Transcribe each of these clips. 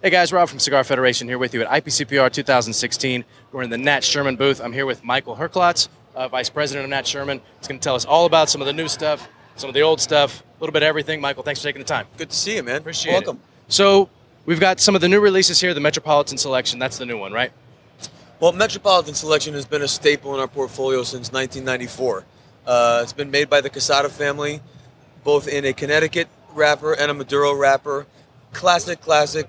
Hey guys, Rob from Cigar Federation here with you at IPCPR 2016. We're in the Nat Sherman booth. I'm here with Michael Herklotz, Vice President of Nat Sherman. He's going to tell us all about some of the new stuff, some of the old stuff, a little bit of everything. Michael, thanks for taking the time. Good to see you, man. Appreciate Welcome. it. So we've got some of the new releases here, the Metropolitan Selection. That's the new one, right? Well, Metropolitan Selection has been a staple in our portfolio since 1994. It's been made by the Quesada family, both in a Connecticut wrapper and a Maduro wrapper. Classic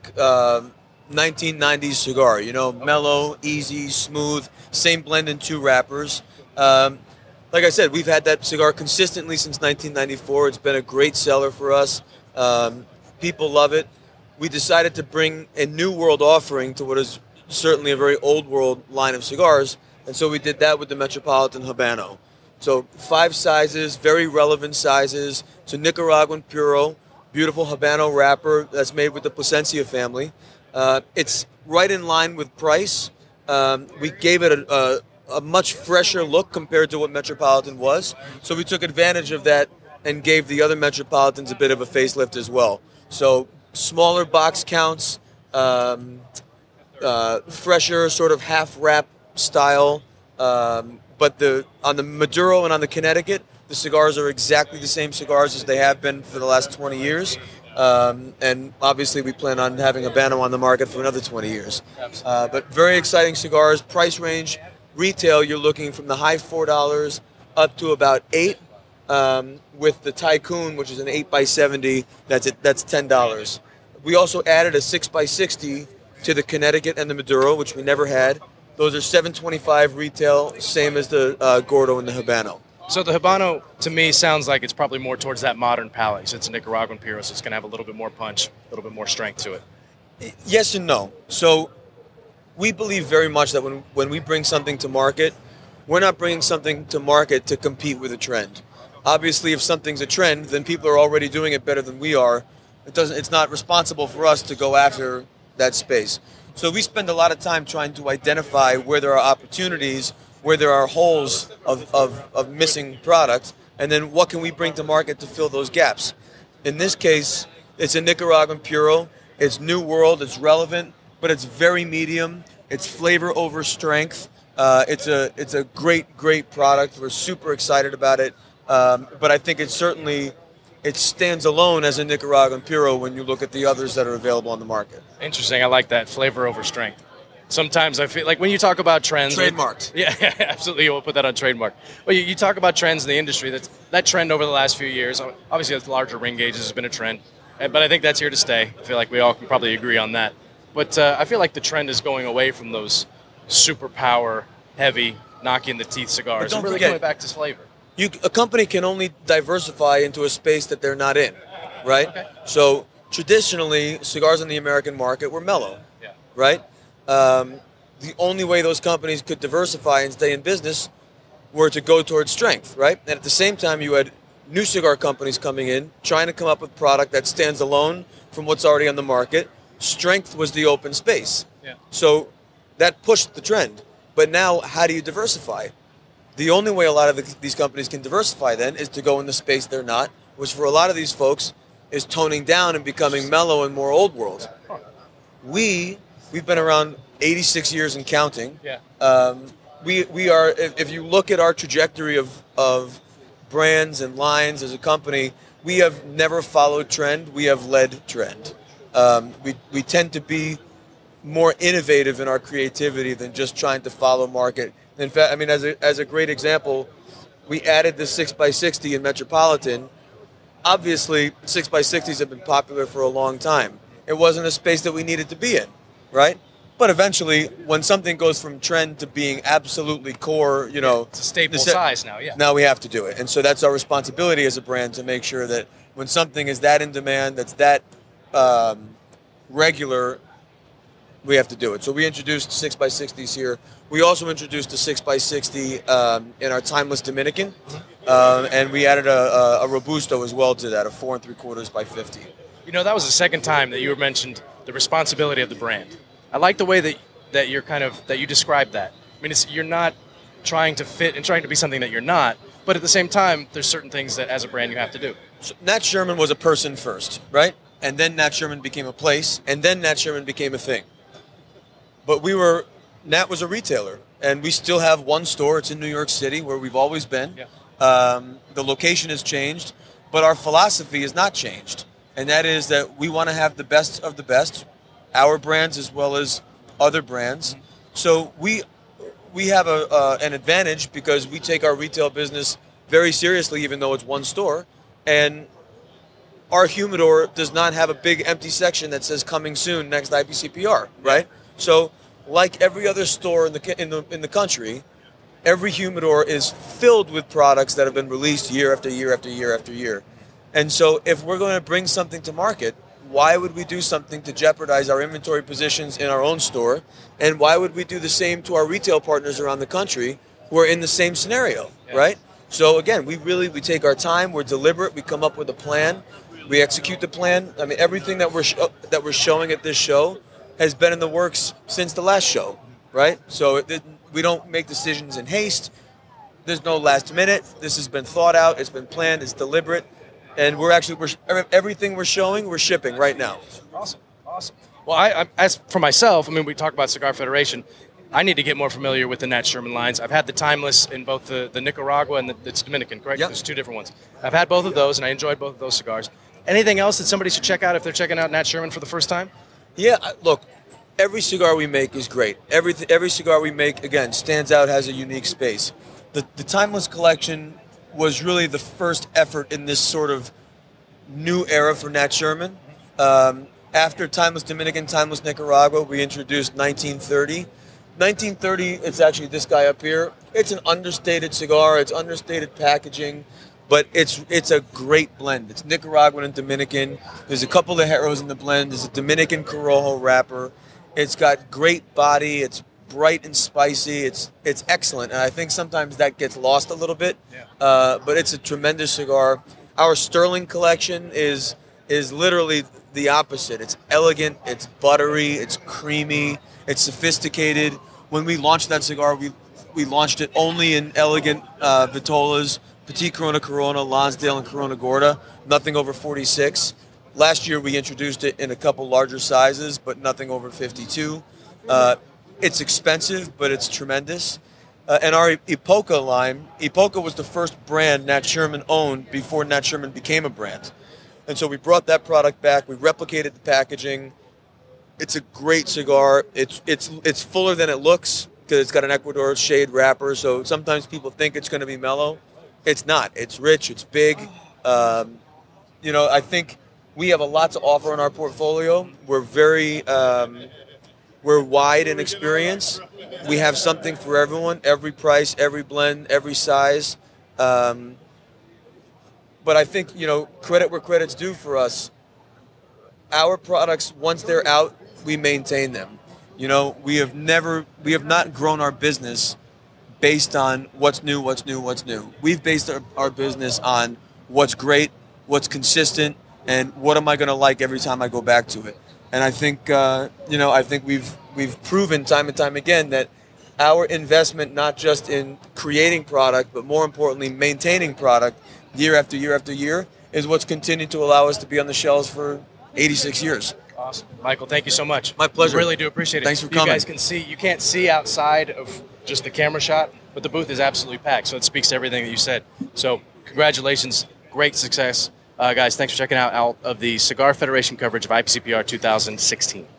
1990s cigar. You know, mellow, easy, smooth, same blend in two wrappers. Like I said, we've had that cigar consistently since 1994. It's been a great seller for us. People love it. We decided to bring a new world offering to what is certainly a very old world line of cigars, and so we did that with the Metropolitan Habano. So 5 sizes, very relevant sizes. It's a Nicaraguan Puro, beautiful Habano wrapper that's made with the Plasencia family. It's right in line with price. We gave it a much fresher look compared to what Metropolitan was, so we took advantage of that and gave the other Metropolitans a bit of a facelift as well. So smaller box counts, fresher sort of half wrap style, but on the Maduro and on the Connecticut, the cigars are exactly the same cigars as they have been for the last 20 years. And obviously we plan on having Habano on the market for another 20 years. But very exciting cigars. Price range, retail, you're looking from the high $4 up to about $8. With the Tycoon, which is an 8x70, that's $10. We also added a 6x60 to the Connecticut and the Maduro, which we never had. Those are $7.25 retail, same as the Gordo and the Habano. So the Habano, to me, sounds like it's probably more towards that modern palate. So it's a Nicaraguan Puro, so it's going to have a little bit more punch, a little bit more strength to it. Yes and no. So we believe very much that when we bring something to market, we're not bringing something to market to compete with a trend. Obviously, if something's a trend, then people are already doing it better than we are. It's not responsible for us to go after that space. So we spend a lot of time trying to identify where there are opportunities, where there are holes of missing product, and then what can we bring to market to fill those gaps. In this case, it's a Nicaraguan Puro. It's new world. It's relevant, but it's very medium. It's flavor over strength. It's a great product. We're super excited about it. But I think it stands alone as a Nicaraguan Puro when you look at the others that are available on the market. Interesting. I like that, flavor over strength. Sometimes I feel like when you talk about trends... Trademarked. Yeah, absolutely. We'll put that on trademark. Well, you talk about trends in the industry. That trend over the last few years, obviously the larger ring gauges has been a trend, but I think that's here to stay. I feel like we all can probably agree on that. But I feel like the trend is going away from those super power, heavy, knock-in-the-teeth cigars and really coming back to flavor. A company can only diversify into a space that they're not in, right? Okay. So traditionally, cigars in the American market were mellow, right? The only way those companies could diversify and stay in business were to go towards strength, right? And at the same time, you had new cigar companies coming in, trying to come up with product that stands alone from what's already on the market. Strength was the open space. Yeah. So that pushed the trend. But now, how do you diversify? The only way a lot of these companies can diversify then is to go in the space they're not, which for a lot of these folks is toning down and becoming mellow and more old world. We've been around 86 years and counting. Yeah. We are, if you look at our trajectory of brands and lines as a company, we have never followed trend. We have led trend. We tend to be more innovative in our creativity than just trying to follow market. In fact, I mean, as a great example, we added the 6x60 in Metropolitan. Obviously, 6x60s have been popular for a long time. It wasn't a space that we needed to be in, right? But eventually, when something goes from trend to being absolutely core, it's a staple size now, yeah. Now we have to do it. And so that's our responsibility as a brand to make sure that when something is that in demand, that's that regular, we have to do it. So we introduced 6x60s here. We also introduced a 6x60 in our Timeless Dominican, and we added a Robusto as well to that, a 4 3/4 by 50. That was the second time that you mentioned the responsibility of the brand. I like the way that you described that. I mean, you're not trying to fit and trying to be something that you're not, but at the same time, there's certain things that as a brand you have to do. So Nat Sherman was a person first, right? and then Nat Sherman became a place, and then Nat Sherman became a thing. But Nat was a retailer, and we still have one store. It's in New York City, where we've always been. Yeah. The location has changed, but our philosophy has not changed, and that is that we want to have the best of the best, our brands as well as other brands. Mm-hmm. So we have an advantage because we take our retail business very seriously, even though it's one store, and our humidor does not have a big empty section that says "Coming soon, next IPCPR," right? So, like every other store in the country, every humidor is filled with products that have been released year after year after year after year. And so, if we're going to bring something to market, why would we do something to jeopardize our inventory positions in our own store? And why would we do the same to our retail partners around the country who are in the same scenario, right? So again, we take our time, we're deliberate, we come up with a plan, we execute the plan. I mean, everything that we're showing at this show has been in the works since the last show, right? So we don't make decisions in haste. There's no last minute. This has been thought out, it's been planned, it's deliberate. And everything we're showing, we're shipping right now. Awesome. Well, I as for myself, I mean, we talk about Cigar Federation. I need to get more familiar with the Nat Sherman lines. I've had the Timeless in both the Nicaragua and it's Dominican, correct? Yep. There's two different ones. I've had both of those, and I enjoyed both of those cigars. Anything else that somebody should check out if they're checking out Nat Sherman for the first time? Yeah, look, every cigar we make is great. Every cigar we make, again, stands out, has a unique space. The Timeless collection was really the first effort in this sort of new era for Nat Sherman. After Timeless Dominican, Timeless Nicaragua, we introduced 1930. 1930, it's actually this guy up here. It's an understated cigar. It's understated packaging, but it's a great blend. It's Nicaraguan and Dominican. There's a couple of Heros in the blend. There's a Dominican Corojo wrapper. It's got great body. It's bright and spicy. It's excellent, and I think sometimes that gets lost a little bit. Yeah. But it's a tremendous cigar. Our Sterling collection is literally the opposite. It's elegant. It's buttery. It's creamy. It's sophisticated. When we launched that cigar, we launched it only in elegant Vitolas, Petit Corona, Lonsdale, and Corona Gorda. Nothing over 46. Last year we introduced it in a couple larger sizes, but nothing over 52. It's expensive, but it's tremendous. And our Epoca line, Epoca was the first brand Nat Sherman owned before Nat Sherman became a brand. And so we brought that product back. We replicated the packaging. It's a great cigar. It's fuller than it looks because it's got an Ecuador shade wrapper. So sometimes people think it's going to be mellow. It's not. It's rich. It's big. I think we have a lot to offer in our portfolio. We're we're wide in experience. We have something for everyone, every price, every blend, every size. But I think, credit where credit's due for us. Our products, once they're out, we maintain them. We have not grown our business based on what's new. We've based our business on what's great, what's consistent, and what am I going to like every time I go back to it. And I think, we've proven time and time again that our investment, not just in creating product, but more importantly, maintaining product year after year after year, is what's continued to allow us to be on the shelves for 86 years. Awesome. Michael, thank you so much. My pleasure. We really do appreciate it. Thanks for coming. You guys you can't see outside of just the camera shot, but the booth is absolutely packed, so it speaks to everything that you said. So congratulations. Great success. Guys, thanks for checking out of the Cigar Federation coverage of IPCPR 2016.